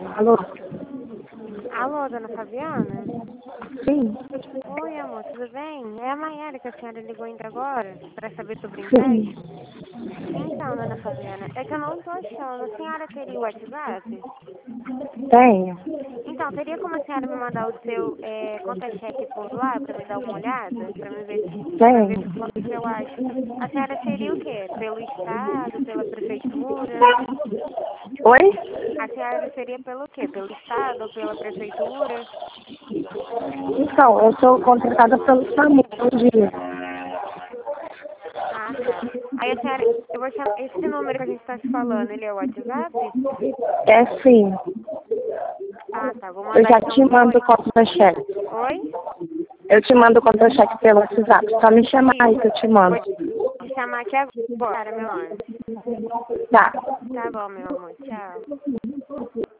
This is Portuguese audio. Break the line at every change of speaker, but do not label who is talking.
Alô?
Alô, dona Fabiana?
Sim,
Oi, amor, tudo bem? É a Maiara que a senhora ligou ainda agora para saber sobre o
sim,
empréstimo. Então, dona Fabiana, é que eu não tô achando. A senhora teria o WhatsApp?
tenho.
Então, teria como a senhora me mandar o seu conta-cheque por lá para me dar uma olhada? Para me ver para ver
Tenho.
quanto que eu acho. A senhora seria o quê? Pelo Estado, pela Prefeitura?
Oi?
A senhora seria pelo quê? Pelo Estado ou pela Prefeitura?
Então, eu sou contratada pelo SAMU hoje.
Ah, tá. Aí a senhora, eu vou chamar, esse número que a gente está se falando, ele é o WhatsApp?
É sim.
Ah, tá. Vou
Eu
mandar
já te
então pelo...
mando o conta-cheque.
Oi?
Eu te mando o conta-cheque pelo WhatsApp. Só me chamar aí
Isso.
que eu te mando.
Vou te chamar aqui agora, meu anjo.
Tá.
Tá bom, meu amor. Tchau.